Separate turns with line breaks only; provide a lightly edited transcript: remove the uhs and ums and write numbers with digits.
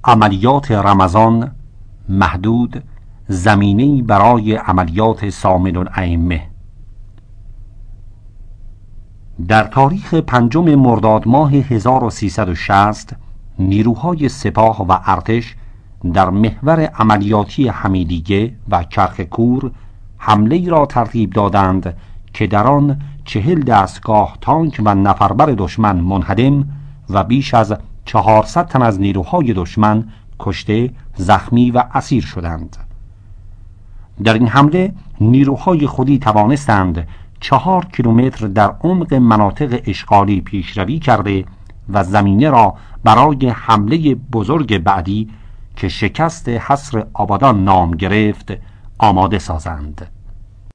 عملیات رمضان محدود، زمینه‌ای برای عملیات سامن الائمه. در تاریخ 5 مرداد ماه 1360 نیروهای سپاه و ارتش در محور عملیاتی حمیدیه و کرخکور حمله‌ای را ترتیب دادند که در آن 40 دستگاه تانک و نفربر دشمن منهدم و بیش از 400 تن از نیروهای دشمن کشته، زخمی و اسیر شدند. در این حمله نیروهای خودی توانستند 4 کیلومتر در عمق مناطق اشغالی پیشروی کرده و زمینه را برای حمله بزرگ بعدی که شکست حصر آبادان نام گرفت آماده سازند.